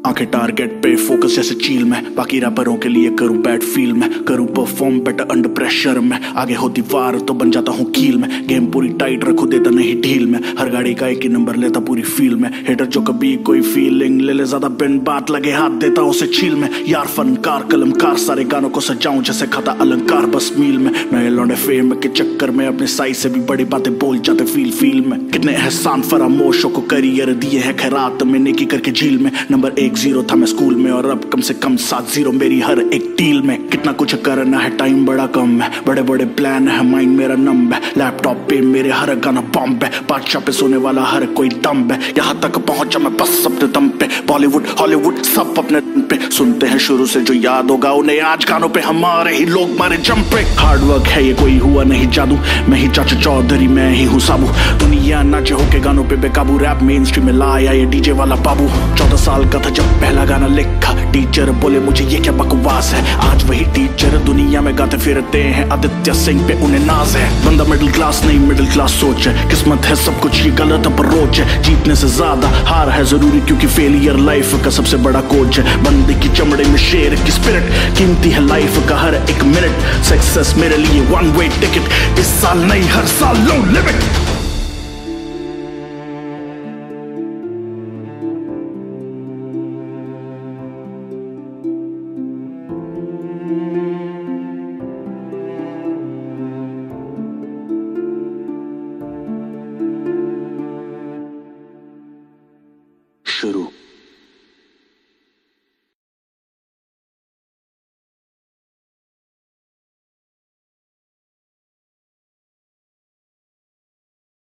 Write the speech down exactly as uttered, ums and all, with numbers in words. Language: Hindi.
आंखें टारगेट पे फोकस जैसे चील में, बाकी रैपरों के लिए करूं बैड फील में, करूं परफॉर्म बेटर अंडर प्रेशर में, आगे होती वार तो बन जाता हूं कील में, गेम पूरी टाइट रखो देता नहीं ढील में, हर गाड़ी का एक ही नंबर लेता पूरी फील में, हेटर जो कभी कोई फीलिंग ले ले ज्यादा बिन बात लगे हाथ देता उसे छील में, यार फनकार कलमकार सारे गानों को सजाऊं जैसे खाता अलंकार बस मील में, नए लौंडे फेम के चक्कर में अपने साइज से भी बड़ी बातें बोल जाते फील फील में, कितने एहसान फरामोशों को करियर दिए है खैरात में नेकी करके झील में, नंबर एक जीरो था मैं स्कूल में और अब कम से कम सात जीरो मेरी हर एक डील में, कितना कुछ करना है टाइम बड़ा कम है, बड़े बड़े प्लान है माइंड मेरा नंब है, लैपटॉप पे मेरे हर गाना बॉम्ब है, बादशाह पे सोने वाला हर कोई दम्ब है, यहाँ तक पहुंचा मैं बस अपने दम पे, बॉलीवुड हॉलीवुड सब अपने दम पे, सुनते हैं शुरू से जो याद होगा उन्हें आज गानों पे हमारे ही लोग मारे जंप पे, हार्ड वर्क है ये कोई हुआ नहीं जादू, मैं ही चाचा चौधरी मैं ही हूँ साबू, दुनिया नाचे होके गानों पे बेकाबू, रैप मेन स्ट्रीम में लाया ये डीजे वाला बाबू, चौदह साल का था जब पहला गाना लिखा, टीचर बोले मुझे ये क्या बकवास है, आज वही टीचर दुनिया में गाते फिरते हैं, आदित्य सिंह पे उन्हें नाज है, बंदा मिडिल क्लास नहीं मिडिल क्लास सोच है, किस्मत है सब कुछ ये गलत अप्रोच है, जीतने से ज्यादा हार है जरूरी क्योंकि फेलियर लाइफ का सबसे बड़ा कोच है, बंदे की चमड़े में शेर की स्पिरिट, कीमती है लाइफ का हर एक मिनट, सक्सेस मेरे लिए वन वे टिकट, इस साल नहीं हर साल नो लिमिट। शुरू।